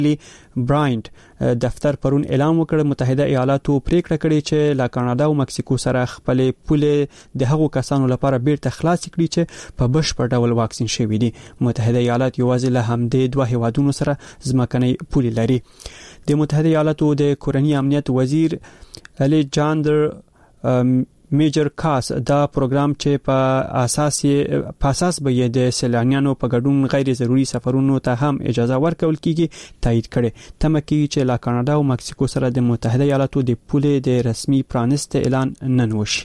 براینټ دفتر پرون اعلان وکړ متحده ایالاتو پریکړه کړې چې لا کاناډا او مکسیکو سره خپل پولې د هغو کسانو لپاره بیرته خلاص کړي چې په بشپړ ډول واکسین شوي دي. متحده ایالات یوازې له همدې دوه هیوادونو سره ځمکنۍ پولې لري. د متحده ایالاتو د کورنی امنیت وزیر الیجاندر میجر کاس دا پروګرام چې په اساس به د سیلانیانو په ګډون غیر ضروري سفرونو ته هم اجازه ورکول کیږي تایید کړي. تمه کیږي چې لا کاناډا او مکسیکو سره د متحده ایالاتو د پولې د رسمي پرانست اعلان نن وشي.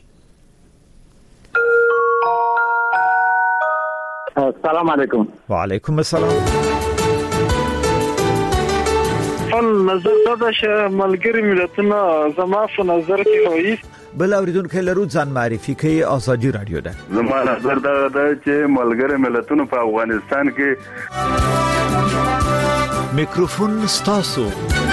السلام علیکم. وعلیکم السلام. نظر دا چې ملګری ملتونه زما په نظر کې وایي بل اوریدونکو لرو ځان معرفي کوي ازادي رادیو ده. زما نظر دا چې ملګری ملتونه په افغانستان کې میکروفون ستاسو.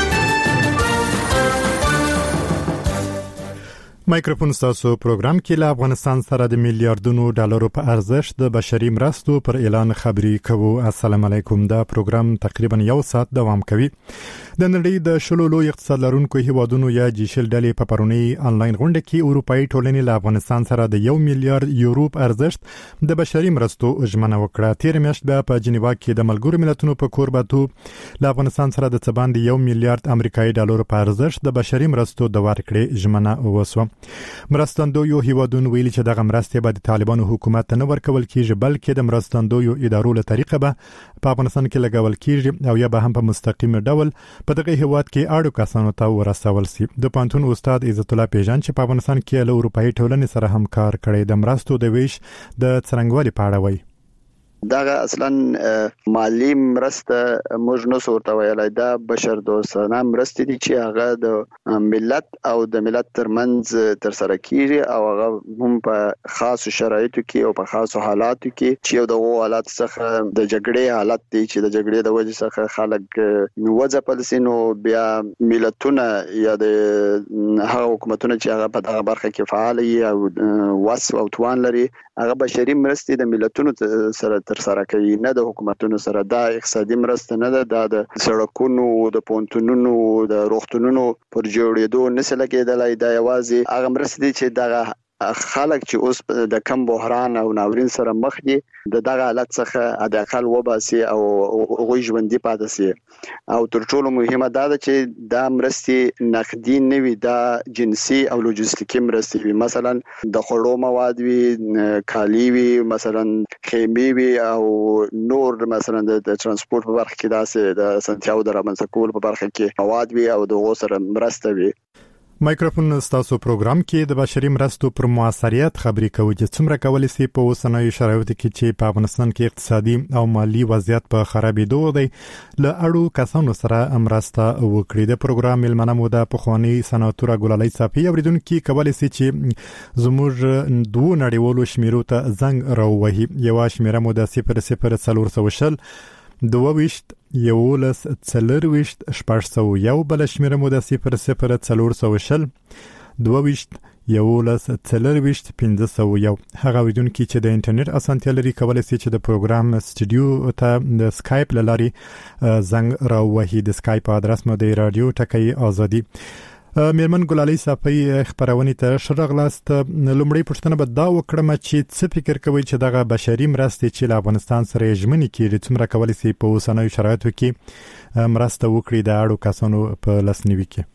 مایکروفون ستاسو پروګرام کې له افغانستان سره د میلیارډونو ډالرو په ارزښت د بشري مرستو پر اعلان خبري کوو. السلام علیکم. دا پروګرام تقریبا 1 ساعت دوام کوي. د نړۍ د شلو لوی اقتصاد لرونکو هیوادونو یا جیشل ډلې په پرونی انلاین غونډه کې اروپאי ټولنې له افغانستان سره د 1 میلیارډ یورو په ارزښت د بشري مرستو ژمنه وکړه. تیر میاشت په جنیوا کې د ملګرو ملتونو په کوربتو له افغانستان سره د څبان د 1 میلیارډ امریکایي ډالر په ارزښت د بشري مرستو د ورکړې ژمنه وسوه. مرستندویو هیوادونو ویلي چې دغه مرستې به د طالبانو حکومت ته نه ورکول کیږي بلکې د مرستندویو ادارو له طریقه به په افغانستان کې لګول کیږي او یا به هم په مستقیم ډول په دغه هیواد کې اړو کسانو ته ورسول شي. د پانتون استاد عزت الله پیژان چې په افغانستان کې له اروپאי ټولنې سره همکار کړي د مرستو د ویش د څرنګوالي په اړه وایي. دا اصلا مالی مرسته موږ نو ورته ویلای دا بشر دوستانه مرستې دي چې هغه د ملت او د ملت ترمنځ تر سره کیږي او هغه هم په خاصو شرایطو کې او په خاصو حالاتو کې چې یو د حالات څخه د جګړې حالت دی چې د جګړې د وجې څخه خلک وځپل سي نو بیا ملتونه یا د هغه حکومتونه چې هغه په دغه برخه کې فعال دي او واس او توان لري هغه بشري مرستې د ملتونو سره تر سره کوي نه د حکومتونو سره. دا اقتصادي مرسته نه ده د سړکونو د پونتونونو د روغتونونو پر جوړېدو نه لګیدلای. دا یوازې هغه مرسته دي چې دغه خلک چې اوس د کم بحران او ناورین سره مخ دي د دغه حالت څخه د اقل وباسي او غوي ژوندۍ پاتې سي. او تر ټولو مهمه دا ده چې دا مرستې نقدي نه وي دا جنسي او لوجستیکي مرستې وي. مثلا د خوړو مواد وي کالی وي مثلا خیمې وي او نور مثلا د ترانسپورت په برخه کې داسې د سنتیاو د رامنځته کول په برخه کې مواد وي او دغه سره مرسته وي. مایکروفون ستاسو پروګرام کې د بشري مرستو پر موثریت خبري کوي چې څومره کولای شي په اوسنیو شرایطو کې چې په افغانستان کې اقتصادي او مالی وضعیت په خرابېدو دی له اړو کسانو سره مرسته وکړي. د پروګرام ملمنه مو د پخوانی سناتور ګلالۍ صافي اوریدونکو کولای شي چې زموږ دوه نړیوالو شمیرو ته زنګ راووهي. یو شمیره مو د 0040 دوويشت یولس څلرويشت شپږ یو بل شمیره مو د 0040 دوويشت یولس څلرويشت 501. هغه ویډیونکي چې د انټرنیټ اسانتیا لري کولای شي چې د پروګرام سټوډیو ته د سکایپ لاري زنګ راووهي. د سکایپ ادرس مو د رادیو ټکی ازادي. میرمن ګلالۍ صافي خبرونه ته شرغلاست. لومړی پوښتنه به دا وکړم چې څه فکر کوي چې دغه بشري مرستې چې له افغانستان سره ژمنې کیږي څومره کولای شي په اوسنیو شرایطو کې مرسته وکړي د اړو کسانو په لاسنیوي کې.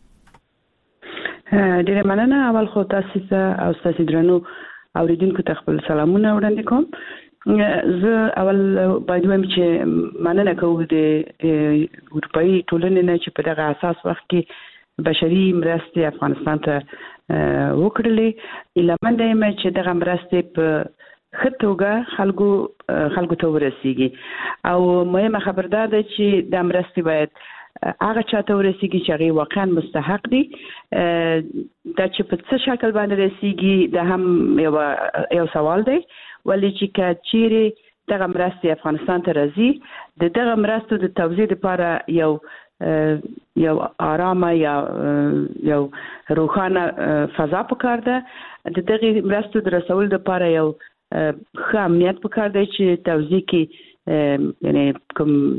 ډیره مننه. اول خو تاسو او تاسو درنو اوریدونکو ته خپل سلامونه وړاندې کوم. زه اول باید وایم چې مننه کوم د اروپאי ټولنې نه چې په دغه اساس وخت کې بشري مرستې افغانستان ته وکړلې. ایله منده یم چې دغه مرستې په ښه توګه خلکو ته ورسیږي او مهمه خبر دا ده چې د مرستې باید هغه چاته ورسیږي چې هغه واقعا مستحق دي. دا چې په څه شکل باندې رسیږي دا هم یو سوال دی ولی چې چیرې دغه مرستې افغانستان ته راځي د دغه مرستو د توزیع لپاره یو آرامه یا یو روښانه فضا پکار ده. د دغه مرستو د رسول لپاره یو ښه امنیت پکار دی چې توزیع کې یعنی کوم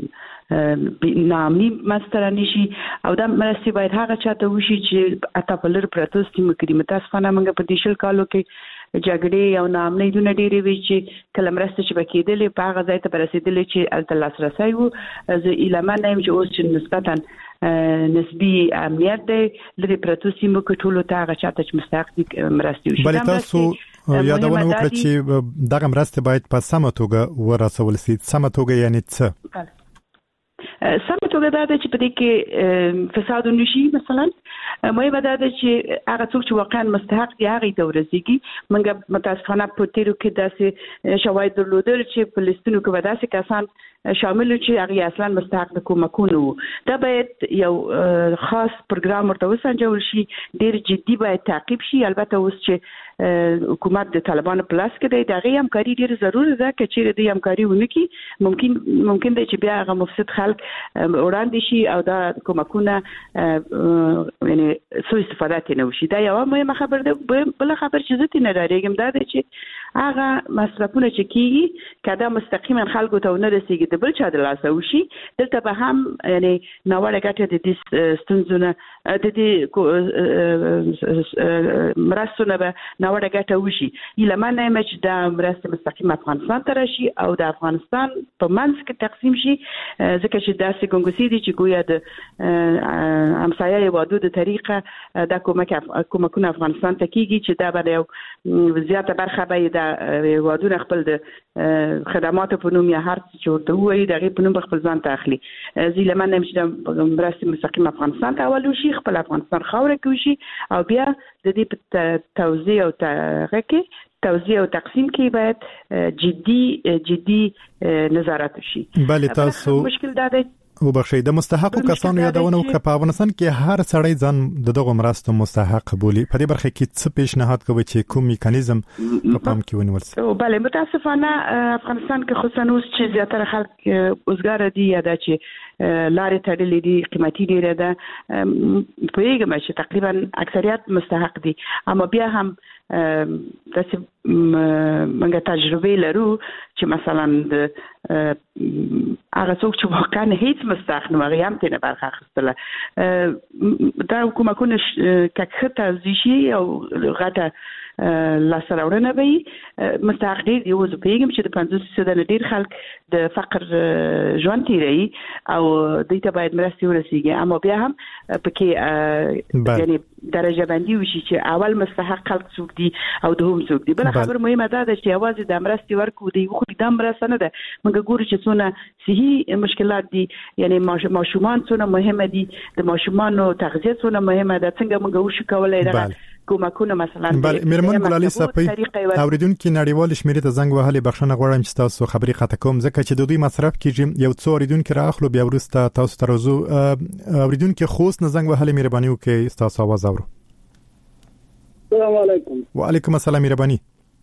نامني مستر نشي او دا مرستي باید هغه چاته وشي چې اته په لر پروتو سیمه کې متاسفانه موږ په دیشل کالو کې جګړې او نامني دونه ډېرې وی چې کله مرسته چې بکیدلې په هغه ځای ته برسېدلې چې الته لاسرسي وو زه اعلان نیم چې اوس چې نسبتا نسبی امنیت دی لري پروتو سیمه کې ټولو ته هغه چاته چې مستحق دي مرستي وشي. بل تاسو یادونه وکړه چې دغه مرسته باید په سمه توګه ورسول شي. سمه توګه یعنی څه؟ سمه توګه دا چې په دې کې فساد نشي. مثلا مهمه ده چې هغه څوک چې واقعا مستحق دي هغه ته ورسیږي. موږ متاسفانه په تیرو کې داسې شواهد درلودل چې په لیستونو کې داسې کسان شامل چې هغه اصلا مستحق د کومکونو. دا باید یو خاص پروګرام ورته وسنجول شي، ډیر جدي باید تعقیب شي. البته اوس چې حکومت د طالبانو پلاس کې دی دغه همکاري ډیر ضروري ده چې چیرې د همکاري ونکي ممکن دی چې بیا هغه مفسد خلک وړاندې شي او دا کومکونه یعنی سوء استفاده نه وشي. دا یو مهمه خبر ده. بل خبر چې زه نه دارم دا دی چې هغه مصرفونه چې کیږي کدا مستقیما خلکو ته نه رسیږي د بل چا د لاسه وشي. دلته به هم یعنی ناوړه ګټه د دې ستونزونه د دې مرستونه به ناوړه ګټه وشي. ایلمنه چې دا مرسته مستقیم افغانستان ته راشي او د افغانستان په منځ کې تقسیم شي، ځکه چې داسې ګنګوسي دي چې ګویا د همسایه هیوادو د طریقه دا کومکونه افغانستان ته کیږي چې دا به یو زیاته برخه به د هیوادونو خپل د خدماتو په نوم یا هر څه چې ورته وایي دغه په نوم خپل ځان ته اخلي. ایلمنه چې د مرسته مستقیم افغانستان ته اول وشي، خپل افغانستان خاوره کې وشي او بیا د دې په توزیع او تقسیم کې باید جدي نظارت وشي. بله تاسو مشکل دا دی وبخښئ د مستحقو کسانو یادونه وکړه. په افغانستان کې هر سړی ځان دغه مرستو مستحق بولي. په دې برخه کې څه پیشنهاد کوي چې کوم میکانیزم په پام کې ونیول شي؟ بله متاسفانه افغانستان کې خصوصا اوس چې زیاتره خلک اوسګار دي یا دا چې لارې تړلې دي قیمتي ډیره ده، پوهیږم چې تقریبا اکثریت مستحق دي. اما بیا هم داسې موږ تجربه لرو چې مثلا د هغه څوک چې واقعا هیڅ مستحق نه هغه هم تنه برخه اخیستله دا کومکونه ککه توزیشي او غټه لاسره ورنه وي مستحق دي. یو زه پیغام چې د 50% ډیر خلک د فقر ژوند تیري او دوی ته باید مرستې ورسیږي. اما بیا هم پکې یعنی درجه بندي وشي چې اول مستحق خلک څوک دي او دوهم څوک دي. بل خبر مهمه ده چې اواز د مرستې ورکو دی خو د مرسته نه ده. موږ ګورو چې څونه صحي مشکلات دي، یعنی ماشومان څونه مهمه دي، د ماشومانو تغذیه څونه مهمه ده. څنګه موږ وشو کولای دا کومکونه مثلا میرمن ګلالي صافي اوریدونکو نړیوال شمیرې ته زنګ وهلي بخښنه غواړم چې تاسو خبري خطا کوم ځکه چې د دوی مصرف کیږي. یو څو اوریدونکو راخلو بیا ورسته تاسو ترزو اوریدونکو خوست نه زنګ وهلي مهرباني وکړئ تاسو आवाज اورو. السلام علیکم. وعلیکم السلام مهرباني.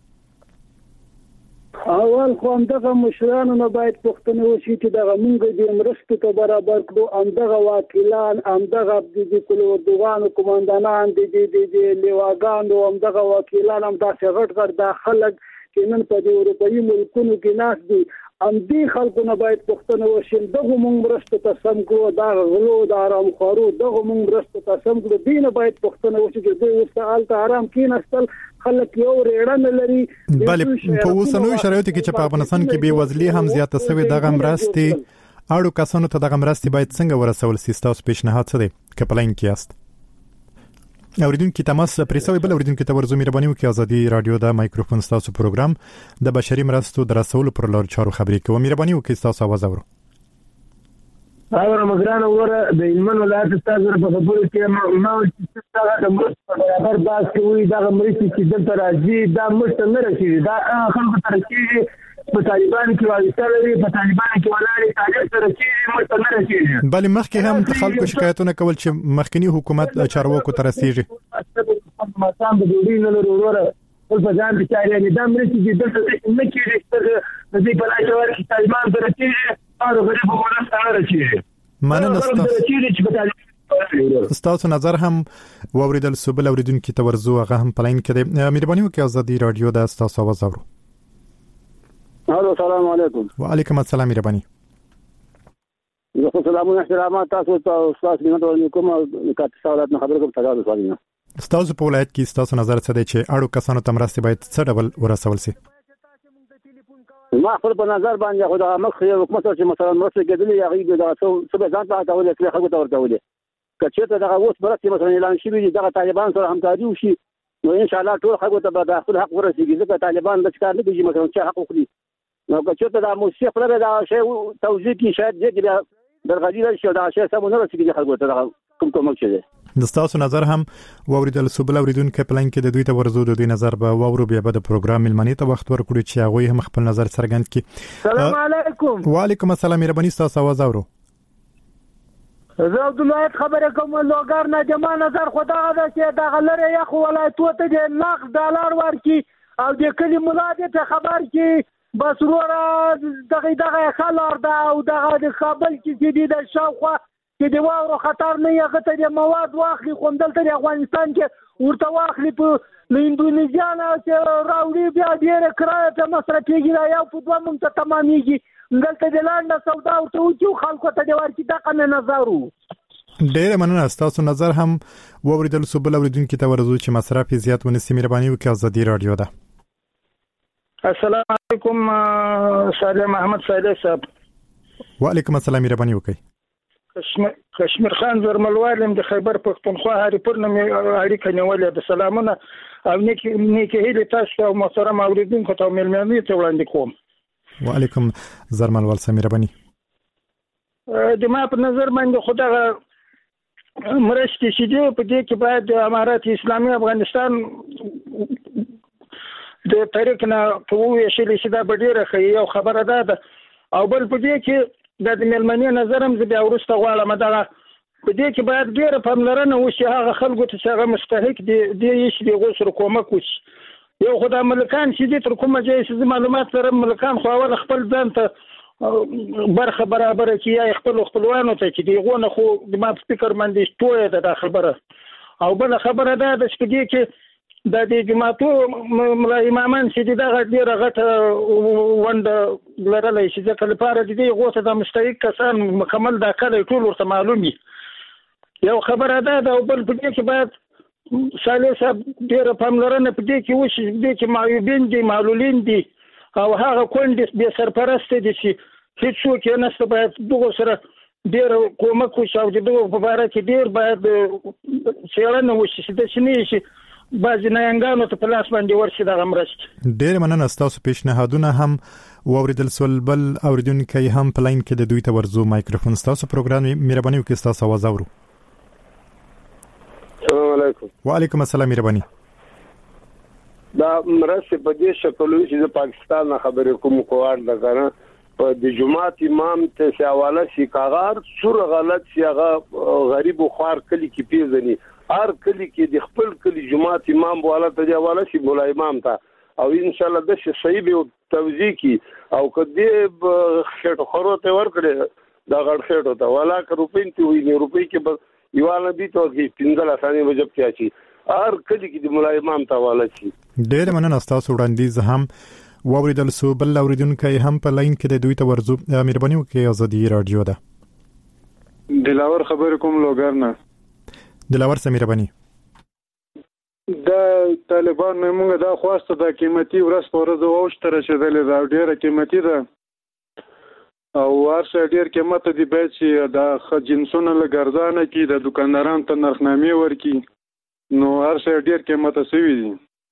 اول خو همدغه مشرانو نه باید پوښتنه وشي چې دغه مونږ د مرستو ته برابر کړو. همدغه واکیلان، همدغه د کلوردوغانو کمانډانان، د لیواګانو، همدغه واکیلان، همداسې غټ دا خلک چې نن په د اروپایي ملکونو کې ناست دي، همدې خلکو نه باید پوښتنه وشي دغه مونږ مرستو ته سم کړو، دا غلو د آرامخوارو دغه مونږ مرستو ته سم کړو. دې نه باید پوښتنه وشي چې دوی اوس هلته آرام کېناستل، خلک یو ریړه نه لري. بله په اوسنیو شرایطو کې چې په افغانستان کې بېوزلي هم زیاته شوې دغه مرستې اړو کسانو ته دغه مرستې باید څنګه ورسول شي؟ تاسو پیشنهاد څه دی که په لاین کې یاست؟ اوریدونکو تماس پریسوي بل اوریدونکو ته ورزو مهرباني وکړئ. ازادي رادیو د مایکروفون تاسو پروګرام د بشري مرستو د رسولو پر لور چارو خبرې کوي. مهرباني وکړئ تاسو आवाज اورو. مګرانه وره د علمن ولایت تاسو په خبرو کې ما چې تاسو د مرستو برابر باس کوي دا مرستې چې دلته راځي دا مرسته نه رسیږي. دا خلکو ته رسیږي په طالبان کې وایي لري، په طالبان کې ولاري تاریخ سره رسیږي، مرسته نه رسیږي. بل مخکې هم خلکو شکایتونه کول چې مخکنی حکومت چارواکو ته رسیږي. ماسام د دوی نه وروره ول په ځان بچاره نه د مرستې چې دلته نه کېږي د دې په لاره کې طالبان ته رسیږي او غریب ولس ته رسیږي. مننه ستاسو نظر هم واوریدل سبل اوریدونکو ته ورزو هغه هم پلاین کړي. مهرباني وکړئ ازادي رادیو د تاسو आवाज اورو. الو السلام علیکم. وعلیکم السلام مهرباني. زه خو سلامونه احترامات تاسو ته استاد مینه کوم کاته سوالات نه خبرې کوم تاسو سوالونه ستاسو په ولایت کې ستاسو نظر څه دی چې اړو کسانو ته مرستې باید څه ډول ورسول شي؟ ما خپل په نظر باندې خو د مخ حکومت چې مثلا مرستې کېدلې هغه د څه به ځان ته راولې چې خلکو ته ورکولې کچې ته دغه اوس مرستې مثلا اعلان شوی دي دغه طالبان سره همکاري وشي نو ان شاء الله ټول خلکو ته به خپل حق ورسیږي ځکه طالبان د ښکار نه کوي مثلا چې حق وکړي نو کچې ته د موسیقي پر دا شی توضیح کې شاید دې درغلي شي دا شی سم نه رسیږي خلکو ته کوم شي د تاسو نظر هم ووریدل سو بل اوریدونکو پلان کې د دوی ته ورزو د دوی نظر به وورو بیا به د پروګرام ملمنې ته وخت ورکړو چې هغه هم خپل نظر څرګند کړي. السلام علیکم. وعلیکم السلام. مهرباني تاسو आवाज اورو. زه عبد الله خبره کوم لوګر نه جما نظر خدا دا چې دا غلره یا خو ولایتو ته د $1,00,000 ورکی او د کلی مولادت خبر کی بس ورا دغه خلار دا او دغه د خپل چې د شاوخه چې د واورو خطر نه یغه ته د مواد واخلي خوندلته د افغانستان کې ورته واخلي په اندونیزیا نه چې راوړي بیا ډیره کرایه ته مصرفيږي یا په دوه مونږ ته تمامېږي دلته د لاندې سودا او ته چې خلکو ته د ورکی دغه نظرو ډیره مننه. تاسو نظر هم ووریدل سو بل اوریدونکو ته ورزو چې مصرف زیات ونیسي. مهرباني وکړئ. ازادي رادیو ده. السلام علیکم صالح محمد صالح صاحب. وعلیکم السلام. مهرباني وکړئ. کشمیر خان زرملوالم د خیبر پختونخوا هریپور نه اړیکه نیولې د سلامونه او نیکه هیله تاسو او محترم اوریدونکو ته ملمنې ته وړاندې کوم. وعلیکم زرملوال سم. مهرباني. د ما په نظر باندې خدای مرستې چې دی په دې کې باید د امارات اسلامي افغانستان د طریق نه کوو شي چې دا ډیره ښه یو خبره ده او بل په دې کې د ملمنې نظرم زه بیا ورسته غواړم دغه په دې کې باید ډیره پاملرنه وشي هغه خلکو ته چې هغه مستحق دي یې چې غوښر کومک وشي. یو خدای ملکان چې دې تر کومه ځای چې معلومات سره ملکان خو اول خپل ځان ته برخه برابر کی یا خپلوانو ته چې دی غونه خو د ما فکر باندې توه ده خبره او بل خبره ده چې دې کې د جماعتو امامان چې دغه ډیره غټه وند لرلې چې ځکه لپاره دې غوته د مستحق کسان مکمل دا کله ټول ورته معلومي یو خبره ده او بل په دې کې باید صالح صاحب ډیره پاملرنه په دې کې وشي دې چې معیوبین دي معلولین دي او هغه کونډې به سرپرست دي چې هیڅوک یې نشته باید دغه سره ډیر کومک وشي او دغه په اړه کې ډیر باید څېړنه وشي چې د شنې شي بعضی نایانګانو ته په لاس باندې ورشي دغه مرسته. ډیر مننه. تاسو پیشنهادونه هم واوریدل سول بل اوریدونکو هم په لاین کې د دوی ته ورزو مایکروفون تاسو پروګرام مهرباني وکړئ تاسو आवाज اورو. السلام علیکم. وعلیکم السلام. مهرباني. دا مرسته په دې شکل چې د پاکستان خبرې کوم کوار د کنه په د جماعت امام ته حواله شي کاغار سور غلط شي هغه غریب او خوار کلی کې پیژني هر کلی کې د خپل کلی جماعت امام بواله ته حواله شي مولا امام ته او ان شاء الله د صحیح به توضیح کی او کدی خټو خروته ورکړي دا غړ خټو ته ولا ک روپین ته وي روپی کې بس یواله دي ته کې 15 ثانیه وجب کې اچي هر کلی کې د مولا امام ته حواله شي. ډېر مننه. تاسو وړاندیز هم واوریدل سو بل اوریدونکو هم په لاین کې د دوی ته ورزو. مهرباني وکړئ. ازادي رادیو ده. دلاور خبر کوم لوګر نه. دلاور سم. مهرباني. د طالبان موږ دا خواسته د قیمتي ورځ په ورځ اوشتره شدلې دا ډیره قیمتي ده او ورشه ډیر قیمت دی باید چې د جنسونو لګرځانه کې د دکاندارانو ته نرخنامې ورکي نو ورشه ډیر قیمت سوي دي.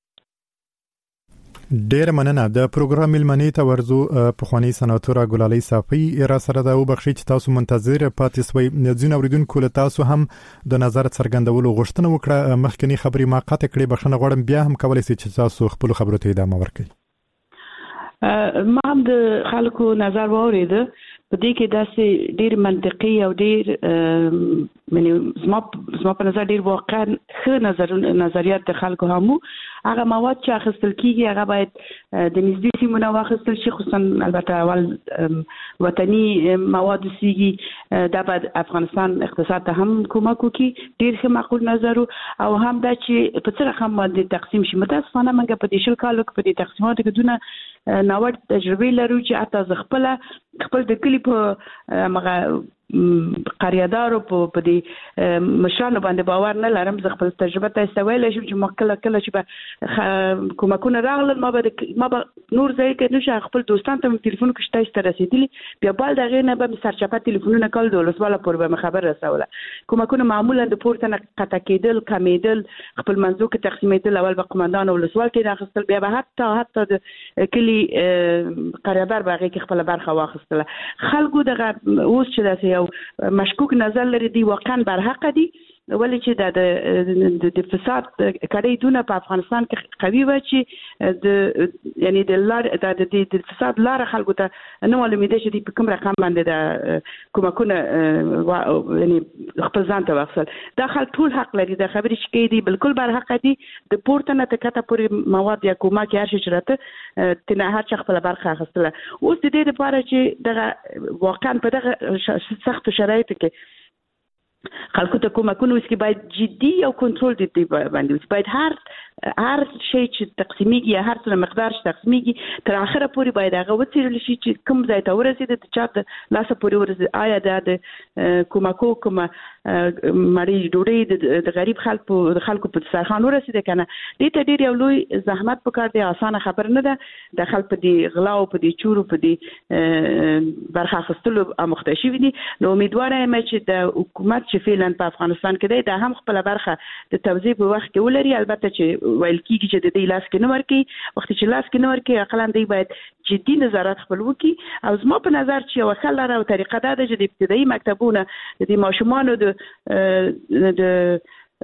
ډیر مننه. د پروګرام ملمنې ته ورزو پخوانی سناتور ګلالي صافي را سره دا وبخښي چې تاسو منتظر پاتې سوي. ځین اوریدونکو له تاسو هم د نظر څرګندولو غوښتنه وکړه. مخکنی خبري ما قطع کړې بخښنه غواړم بیا هم کولای شئ چې تاسو خپل خبرو ته ادامه ورکړئ. ما هم د خلکو نظر واورید په دې کې داسې ډیر منطقي او ډیر زما په نظر ډیر واقعا ښه نظریات د خلکو همو هغه مواد چې اخیستل کیږي هغه باید د نږدې سیمونو واخیستل شي خصوصا البته اول وطني مواد سیږي دا بعد افغانستان اقتصاد ته هم کومک کوي ډیر ښه معقول نظر او هم دا چې په څه رقم باندې تقسیم شي. متاسفانه موږ په دې شل کالو کې په دې تقسیماتو کې دونه ناوړ تجربه لرو چې حتی خپل د کلی په قریادارو په دې مشرانو باندې باور نه لرم. زه خپل تجربه تاسو ویل شم چې ما کله چې به کومکونه راغلل ما به نور ځای کې نشه خپل دوستان ته ټلیفون کې تاسو ته رسیدلی بیا بل دغه نه به سرچپه ټلیفونونه کول د ولسواله پورې به خبر رسوله. کومکونه معمولا د پورته نه قطع کېدل کمیدل خپل منځو کې تقسیمېدل اول به قومندان او ولسوال کې راخستل بیا به حتی د کلی قریادار باغې کې خپل برخه واخستله. خلکو دغه اوس چې داسې یو مشکوک نظر لري دی واقعا برحق دي ولې چې د فساد کړي دونه په افغانستان کې قوي و چې د یعنی د فساد لار خلکو ته نو معلومېده چې په کوم رقم باندې د کومکونه یعنی خپل ځان ته واخصل. دا خلک ټول حق لري د خبرې چې کوي دي بالکل برحق دي. د پورته نه تکته پورې مواد یا کومه کې هر شي چرته تنه هر چا خپل برخه اخیستله. اوس د دې لپاره چې دغه واقعا په دغه سخت شرایطو کې خلکو ته کومکونه وسکي باید جدي او کنټرول دي باندې وسي. باید هر شی چې تقسیمیږي یا هر څه مقدار چې تقسیمیږي تر اخره پورې باید هغه وڅېړل شي چې کوم ځای ته ورسېد د چا ته لاسه پورې ورسېد. آیا د کومکو کومه مړۍ ډوډۍ د غریب خلکو په دسترخوان ورسېده که نه. دې ته ډېر یو لوی زحمت پکار دی. اسانه خبر نه ده. د خلک په دې غلا او په دې چورو په دې برخه اخیستلو اموخته شوي دي. نو امیدواره یم چې د حکومت چې فعلا په افغانستان کې دی دا هم خپل برخه د توزیع په وخت کې ولري. البته چې ویل کېږي چې د دې لاس کې نه ورکړي وخت چې لاس کې نه ورکړي اقلا دی باید جدي نظارت خپل وکړي. او زما په نظر چې یو ښه لاره او طریقه دا ده چې د ابتدایي مکتبونه د ماشومانو د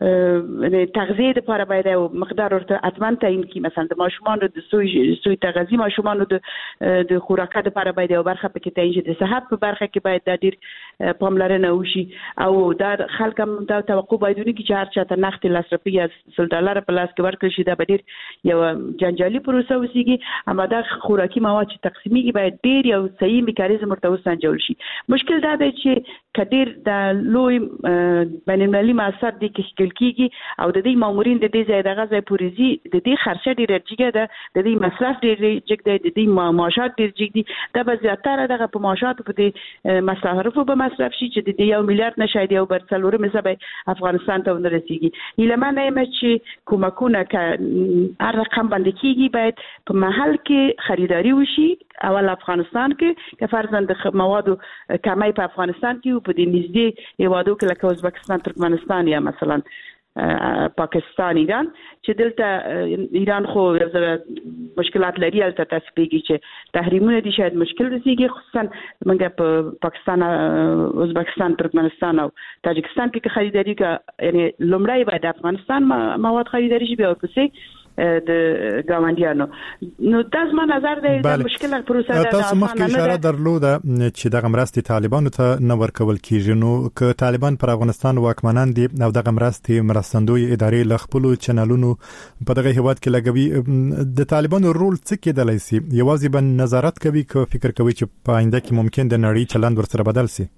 تغذیه لپاره باید یو مقدار ورته حتما تعیین کړي. مثلا د ماشومانو د سوی تغذیه ماشومانو د خوراکه لپاره باید یو برخه پکې تعیین شي. د صحت په برخه کې باید دا ډیر پاملرنه وشي او دا خلک هم دا توقع باید ونکړي چې هر چا ته نقد لاسرپي یا $100 په لاس کې ورکړي شي. دا به ډیر یو جنجالي پروسه وسیږي. اما دا خوراکي مواد چې تقسیمیږي باید ډیر یو صحیح میکانیزم ورته وسنجول شي. مشکل دا دی چې کډیر د لوی بین المللي مؤسسات دي کې کېږي او د دې مامورین د دې ځای دغه ځای پوریزي د دې خرچه ډیره جګه ده. د دې مصرف ډیر جګ دی. د دې معاشات ډیر جګ دي. دا به زیاتره دغه په معاشاتو په دې مصرفو به مصرف شي چې د دې 1 میلیارډ نشي او برڅلورم حساب افغانستان ته ورسیږي. هیلمن یم چې کومکونه ک هر رقم باندې کېږي باید په محل کې خریداري وشي. اول افغانستان کې که فرضاً د موادو کمی په افغانستان کې په دې نږدې هیوادو کې لکه ازبکستان ترکمنستان یا مثلا پاکستان ایران چې دلته ایران خو مشکلات لري البته تاسو پیږي چې تحریمونه دي شاید مشکل رسیږي خصوصا موږ په پاکستان ازبکستان ترکمنستان او تاجکستان کې خریداري کا یعنی لومړی باید افغانستان مواد خریداري شي بیا ورپسې د ګاونډیانو. نو تاسو ما نظر دی د مشکله پروسه ده. تاسو مخکې اشاره درلوده چې دغه مرستې طالبانو ته نه ورکول کیږي. نو که طالبان پر افغانستان واکمنان دي او دغه مرستې مرستندوی ادارې له خپل چینلونو په دغه هیواد کې لګوي د طالبانو رول څه کېدلی سي؟ یوازې به نظارت کوي که فکر کوي چې په آینده کې ممکن د نړۍ چلند ورسره بدل سي؟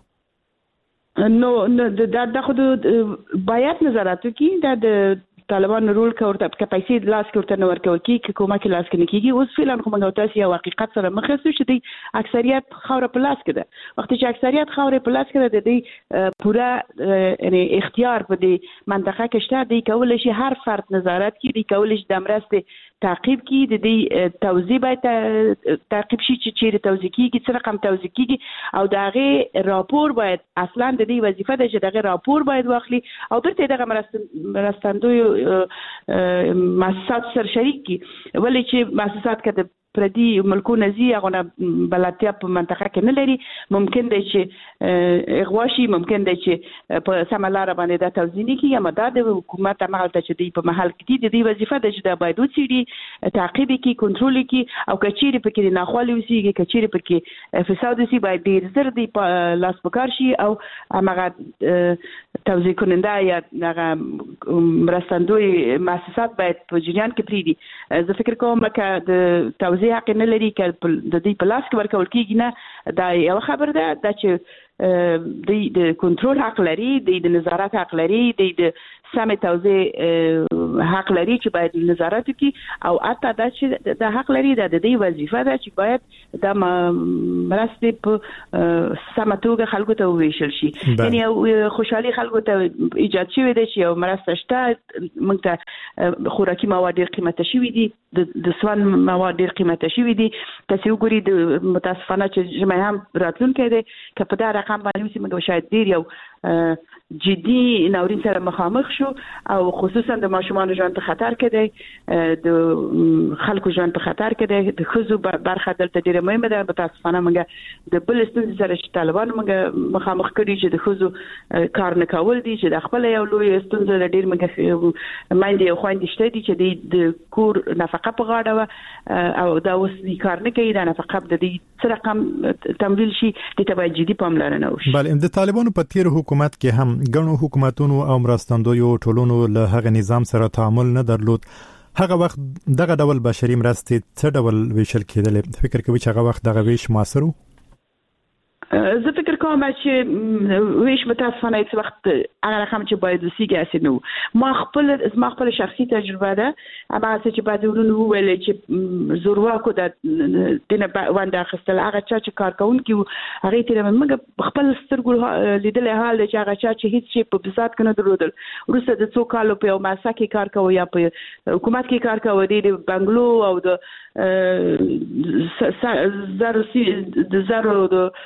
نو دا خود باید نظارت وکړي. دا د طالبان رول کورته په پیسې لاس کې ورته نور کوي چې کومه کې لاس کې نه کیږي. اوس فعلا کومه تاسو یو حقیقت سره مخ شئ چې د اکثریت خوره په لاس کې ده. وخت چې اکثریت خوره په لاس کې ده د دې پوره یعنی اختیار په دې منطقه کې شته. دی کول شي هر فرد نظارت کوي. دی کول شي د مرستې تعقیب کی. د دې توزیع باید تعقیب شي چې چیرې توزیع کیږي څه رقم توزیع کیږي او دغه راپور باید اصلا د دې وظیفه ده چې دغه راپور باید واخلي او درته دغه مرستندوی مؤسسات سره شریک کی. ولې چې مؤسسات کې پردي ملکونه زی هغه بلاتیا په منطقه کې نه لري. ممکن دی چې اغواشي ممکن دی چې په سملار باندې د توزیع کی یا مدد حکومت عمل ته چې دی په محل کې دی وظیفه ده چې د باید وڅېړي تعقیب کی کنټرول کی او کچېری پکې نه خالي وسیږي کچېری پکې فساد وسی باید ډیر زر دی په لاس پکار شي او هغه توزیع کننده یا هغه مرستندوی مؤسسات باید په جریان کې پریدي. زه فکر کوم چې د توزیع حق نه لري چې د دې په لاس کې ورکول کېږي. نه دا یو خبر ده چې د کنټرول حق لري. د نظارت حق لري. د سمې توزیع حق لري چې باید نظارت وکړي او اته دا چې د حق لري د دې وظیفه ده چې باید د مرستې په سماتوګه خلکو ته وویشل شي یعنی خوشحالي خلکو ته ایجاد شوی دی چې یو مرسته شته موږ ته خوراکي مواد ډیر قیمته شوی دي د سوان مواد ډیر قیمته شوی دي تاسو وګورئ د متاسفانه چې جمعه هم راتلونکي دي که په دا رقم باندې موږ شاید ډیر یو جدي ناورین سره مخامخ شو او خصوصا د ماشومان ژوند په خطر کې دی د خلکو ژوند په خطر کې دی د خزو برخه دلته ډیره مهمه ده متاسفانه موږ د بل ستونزې سره چې طالبان موږ مخامخ کړي چې د خزو کار نه کول دي چې د خپل یو لوی ستونزه ډیر موږ ماندې او خويندې شته دي چې د کور نفقه په غاړه او دا اوس کار نه کوي دا نفقه د دې سره رقم تمویل شي د تبعید جدي پاملرنه وشي بل د طالبانو په تیر حکومت کې هم ګڼو حکومتونو او مرستندویو ټولونو له هغه نظام سره تعامل نه درلود هغه وخت دغه ډول بشري مرستې څه ډول ویشل کېدل فکر کوي چې هغه وخت دغه ویش موثر زه فکر کوم چې ویش متاسفانه هیڅ وخت هغه رقم چې باید وسیږي اسې نو ما خپل شخصي تجربه ده اما چې بعد ورونو ویل چې زورواکو د دینه باندې اخستل هغه چې کار کوونکی هغه تیر موږ خپل سترګو لیدل حال چې هغه چې هیڅ شي په بساط کنه درودل ورسره د څو کالو په ماسا کې کار کوي یا په حکومت کې کار کوي د بنگلو او د زارو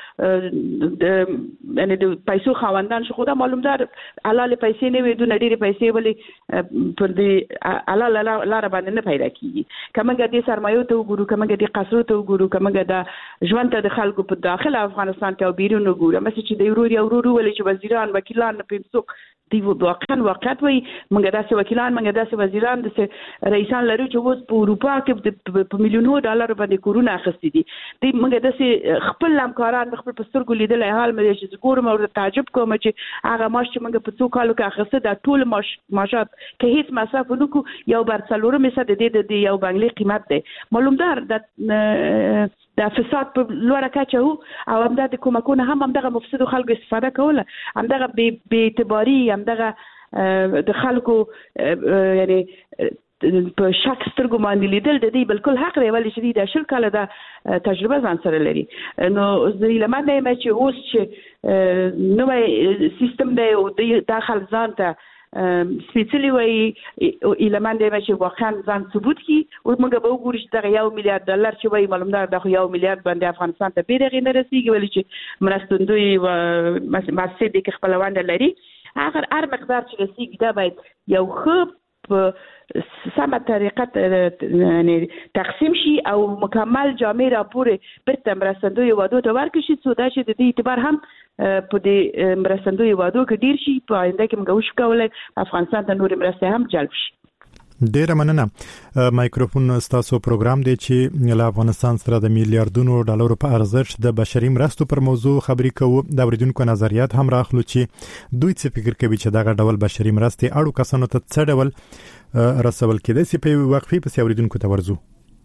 یعنی د پیسو خواندان شو خدا معلومدار حلال پیسې نه وي د نړۍ پیسې ولې پر دې حلال لار باندې نه پیدا کیږي کمنګ دې سرمایو ته وګورو کمنګ دې قصرو ته وګورو کمنګ د ژوند ته د خلکو په داخله افغانستان کې او بیرون وګورو مې چې د ورور ولې چې وزیران وکیلان په څوک دی واقعیت وي موږ داسې وکیلان موږ داسې وزیران د رئیسان لرو چې اوس په اروپا کې په میلیونونو ډالر باندې کورونه اخیستي دي موږ داسې خپل همکاران خپل په سترګو لیدل حال مې چې ګورم او تعجب کوم چې هغه ماش چې موږ په څو کالو کې اخیسته د ټول ماشات کې هیڅ مصرف ونکو یو برڅلور مې سده د یو بنگلې قیمت دی معلومدار د فساد په لوړه کچه او همدا د کومکونه هم دغه مفسد خلکو استفاده کوله هم دغه بے اعتباری هم دغه د خلکو یعنی په شک سترګو باندې لیدل د دې بالکل حق دی ولی چې د شل کاله د تجربه ځان سره لري نو زه لمن نه مې چې اوس چې نوې سیستم دی او د داخل ځان ته سپیڅلی وای ایلمان دی چې واقعا ځان ثبوت کی او موږ به وګورو چې دا $1 میلیارډ چې وای معلومدار دا $1 میلیارډ باندې افغانستان ته بیرغ نه رسیږي ولی چې مرستندوی او مسجد کې خپلوان لري هر مقدار چې رسیږي دا باید یو خپ په سمه طریقه یعنی تقسیم شي او مکمل جامع راپور برته مرستندوی وادو ته ورکړي شي څو دا چې د دې اعتبار هم په دې مرستندوی وادو کې ډیر شي په آینده کې موږ وشو کولای افغانستان ته نور مرستې هم جلب شي ډیر مننه مایکروفون ستاسو پروګرام دی چې له افغانستان سره د میلیارډونو ډالرو په ارزښت د بشري مرستو پر موضوع خبري کوو د اوریدونکو نظریات هم راخلو چې دوی څه فکر کوي چې دغه ډول بشري مرستې اړو کسانو ته څه ډول رسول کېدای شي په وقفي په اوریدونکو ته ورزو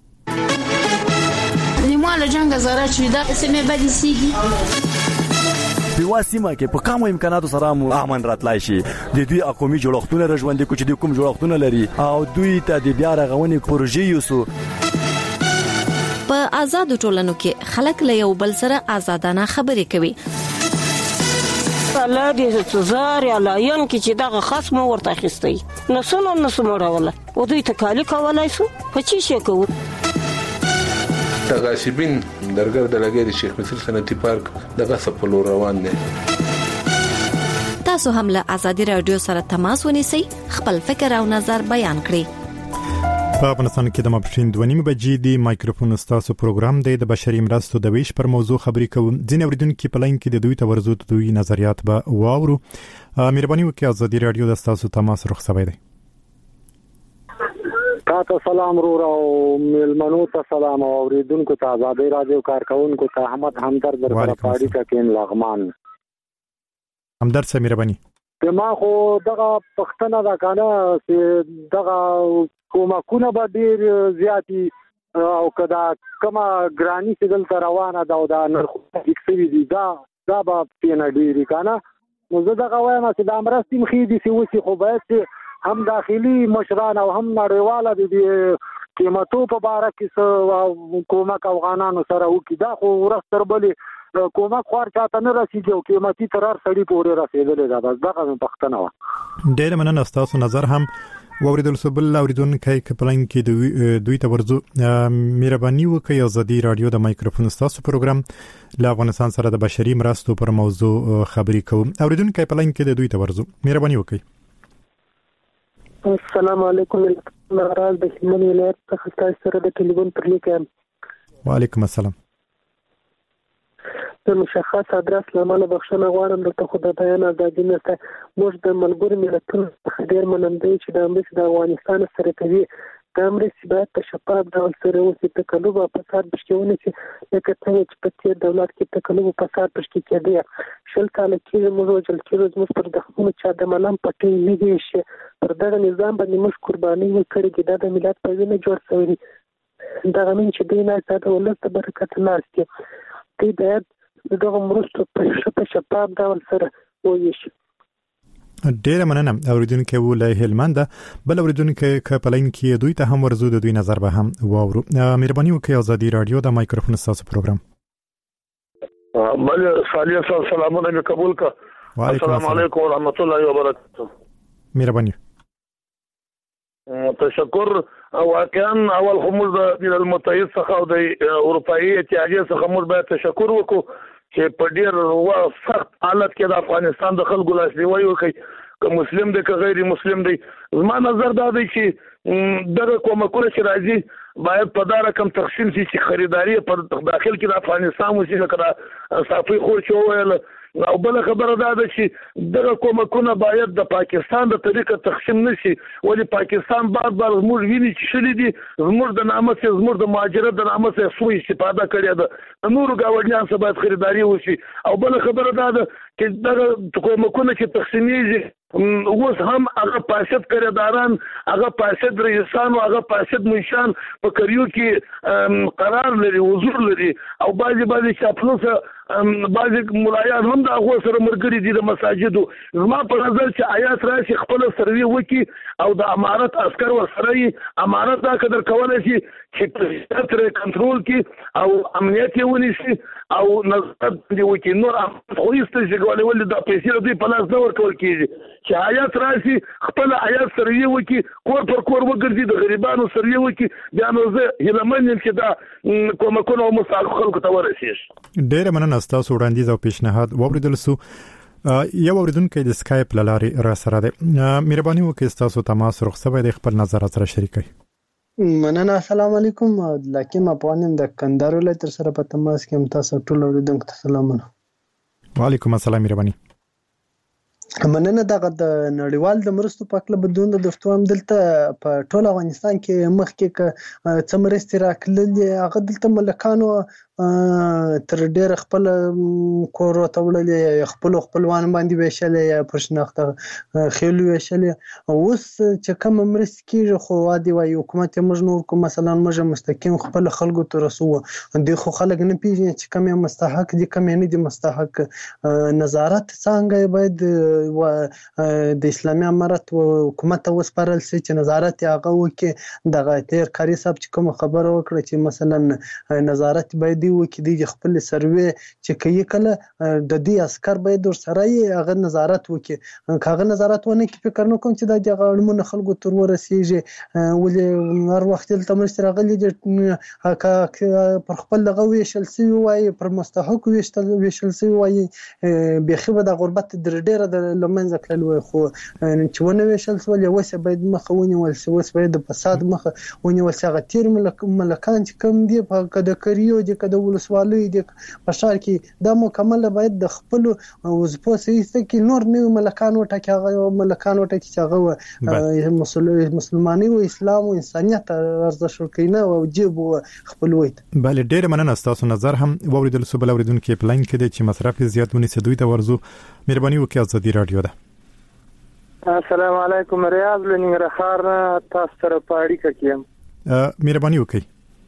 نیمه جنگ زاره چې دا سمې بدی سیږي په واسمه کې په کومو امکاناتو سره امن راتلای شي د دوی اقومي جوړښتونه رژوندې کوچ د کوم جوړښتونه لري او دوی ته د بیا رغونې پروژې یوسو په آزاد ټولنو کې خلک له یو بل سره آزادانه خبرې کوي الله دې تزار یا لاین کې چې دغه خصم ورته خستي نسونه راوله او دوی تکالی کولای شو په چی شي کوو تغاسبین درګر د لګي د شیخ مصر صنعتي پارک دغه سپلو روان دي تاسو هم له ازادي رادیو سره تماس ونیسئ خپل فکر او نظر بیان کړئ په افغانستان کې د ماپښین 2:30 بجې دی مایکروفون ستاسو پروګرام دی د بشري مرستو د ویش پر موضوع خبرې کوم ځینې اوریدونکو په لاین کې د دوی ته ورزو دوی نظریات به واورو مهرباني وکړئ ازادي رادیو د تاسو تماس رخصوي دی تاسو سلام او ملمنو ته سلام او اوریدونکو ته آزادي رادیو کارکونکو ته احمد همدرد در پاړی کا کین لغمان همدرد سره مهرباني ما خو دغه پښتنه دا کنه چې دغه کومکونه به ډیر زیاتی او کدا کما ګرانی سیدل روانه دا او دا نرخ فکسوي دي دا به پینه ډیری کنه نو زه دغه وایم چې د امرستیم خې دي چې وسی خو باید هم داخلي مشران او هم نړیواله د قیمتو په باره کې کومک افغانانو سره وکړي. دا خو ورځ تر بلې کومک خوار چاته نه رسیږي او قیمتي ترار سړي پورې رسېدلی ده. بس دغه مې پوښتنه وه. ډېره مننه ستاسو نظر هم واوریدل سو. بل اوریدونکو کپلان کې دوی ته ورزو مهرباني وکړئ ازادي رادیو د مایکروفون ستاسو پروګرام له افغانستان سره د بشري مرستو پر موضوع خبرې کوم. اوریدونکو کپلان کې دوی ته ورزو مهرباني وکړئ. السلام علیکم. راز د هلمند ولایت څخه تاسو سره د ټلیفون پر لیکم. وعلیکم السلام. د مشخص ادرس لامل بخښنه غواړم دلته خو د بیان ازادي نشته. موږ د ملګرو ملتونو څخه ډېر مننده یو چې د مرستې د افغانستان سره کوي. دا مرستې باید په شفاف ډول سره وشي. تکلف او فساد پکې ونشي لکه څنګه چې په تېر دولت کې تکلف او فساد پکې کېده. 20 کاله کېږي موږ وژل کېږو زموږ پر دښمنو چا د ملام پټۍ نه دی شي. پر دغه نظام باندې موږ قرباني وکړې چې دا د ملت په وینه جوړ شوی دی. دغه من چې دی نه ساده ولس د برکت ناست دی. دوی باید دغه مرستو په شفاف ډول سره وویشي. ډېر مننه اوریدونکو ولای هلمند. بل اوریدونکو کپلین کې دوی ته هم ورزو د دوی نظر به هم واورو. مهرباني وکړئ ازادي رادیو د مایکروفون ستاسو پروګرام. بل صالح صاحب سلامونه قبول کا. السلام علیکم ورحمت الله وبرکاته. مهرباني. تشکر. واقعا اول خمول د المتحد څخه او د اروپאי اتحادیه څخه موږ باید تشکر وکړو چې په ډیر سخت حالت کې د افغانستان د خلکو لاسنیوي وکړي. که مسلم دی که غیر مسلم دی. زما نظر دا دی چې دغه کومکونه چې راځي باید په دا رقم تقسیم شي چې خریداري پر داخل کې د افغانستان وشي. لکه صافي خور چې وویل. او بل خبره دا ده چې دغه کومکونه باید د پاکستان د طریقه تقسیم نشي. ولی پاکستان بار زموږ ویني چې شلې دي زموږ د نامه سره زموږ د مهاجرت د نامه سره سوء استفاده کړې ده. نور گاونډیان څخه باید خریداري وشي. او بل خبره دا ده چې دغه کومکونه چې تقسیمیږي اوس هم هغه پاسد کرداران هغه پاسد رئیسان او هغه پاسد منشان په کریو کې قرار لري حضور لري. او بعضی چاپلوسه بعضی ملایان هم د هغه سره مرګري دي د مساجدو. زما په نظر چې آیات راشي خپل سروي وکي او د امارت عسكر ورسره امارت دا قدر کولای شي چې پرېکټ کنټرول کی او امنیت یې ونیسي او نظر دی وکي. نور خو هیڅ څه ولې د پیسې دوی په لاس نه ورکول کیږي. چې آیات راشي خپل آیات سروي وکي کور پر کور وګرځي د غریبانو سروي وکي. بیا نو زه هیلمن یم چې دا کومکونه او مساعد خلکو ته ورسیږي. ډېر مننه ستاسو وړاندیز او پیشنهاد واوریدل سو. یو اوریدونکو د سکایپ لارې را سره ده. مهرباني وکړئ ستاسو تماس رخصوي د خپل نظر سره شریکئ. مننه. السلام علیکم. لکه ما پوانم د کندهار ولایت سره په تماس کې هم تاسو ټول اوریدونکو ته سلامونه. وعلیکم السلام. مهرباني. مننه. دغه د نړیوال د مرستو په اړه بدون د دفتوام دلته په ټول افغانستان کې مخکې څه مرستې راکړلې هغه دلته ملکانو تر ډېر خپل کور وتوړلې خپلوان باندې ویشلې یا پر شناخته خېل ویشلې. اوس چې کوم مرستې کېږي خو وادي وایي حکومت موږ نور کوم مثلا موږ مستقیم خپل خلکو ته رسو دي خو خلک نه پیژني چې کوم مستحق دي کوم نه دي مستحق. نظارت څنګه باید د اسلامي امارت حکومت ته وسپارل شي چې نظارت هغه وکړي. دغه تیر کاری صاحب چې کوم خبره وکړه چې مثلا نظارت باید دی وکړي د خپل سروي چې کوي کله د دې عسكر باید ور سره هغه نظارت وکړي. هغه نظارت ونه کوي فکر نه کوم چې د غړمن خلکو تر ورسیږي. ولې هر وخت تل تمشتر غلي پر خپل دغه ویشل سی وای پر مستحق ویشل سی وای بيخي د غربت در ډیره د لمنځه کړل وای خو چې ونه ویشل سول یو څه باید مخونه ول څه باید د فساد مخه ونی ول څنګه تیر ملکان چې کوم دی په کده کریو دي کده ولسوالۍ دي په شهر کې د مکمل باید د خپل وظیفو سیسته کې نور نیو ملکان وټاکي هغه ملکان وټاکي چې هغه مسلمانۍ او اسلام او انسانيت ارزښت ورکینه او جيب خپل وایي. بله ډېر مننه ستاسو نظر هم ووریدل سو. بل اوریدونکو پلان کې د چې مصرف زیاتونی سدوی ته ورزو. مهرباني وکړئ ازادي رادیو ده. السلام علیکم. ریاض لنګرخار تاسو سره پاړی کوم. مهرباني وکړئ.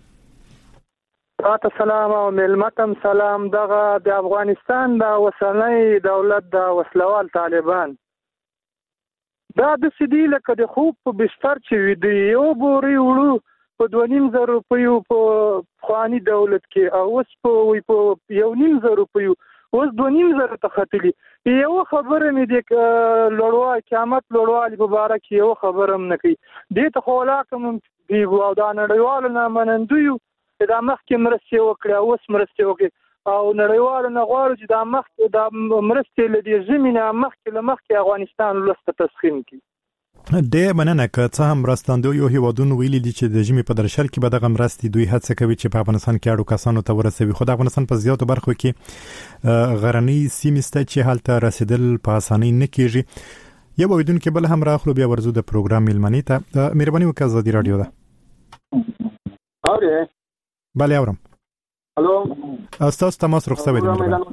تاسو سلام او ملمتم سلام. دغه د افغانستان د وسنۍ دولت د وسلوال طالبان دا د سدي لکه د خوب په بستر چې وي د یو بوري وړو په 2.5 روپیو په خواني دولت کې او اوس په 1.5 روپیو اوس 2.5 ته ختلي. یو خبره مې د لړوا قیامت لړوالي په باره کې یو خبره هم نه کوي. دې ته خو لا کوم دی او دا نړیوال نه منندوی دا مخکې مرستې وکړي اوس مرستې وکړي او نړیوال نه غواړي چې دا مرستې لدی زمينه مخکې افغانستان لسته تسخين کړي. د مننه که څه هم راستاندوی یو هیوادونو ویلي دي چې د ژمي په درشل کې به دغه مرستې دوی هڅه کوي چې په افغانستان کې اړو کسانو ته ورسوي. خو د افغانستان په زیاتو برخو کې غرنۍ سیمې شته چې هلته رسیدل په اسانۍ نه کیږي. یو اوریدونکو بل هم راخلو بیا ورزو د پروګرام ملمنې ته. مهرباني وکړئ ازادي رادیو ده. اوره بله اورم. الو استاد تماس رخصت بدید.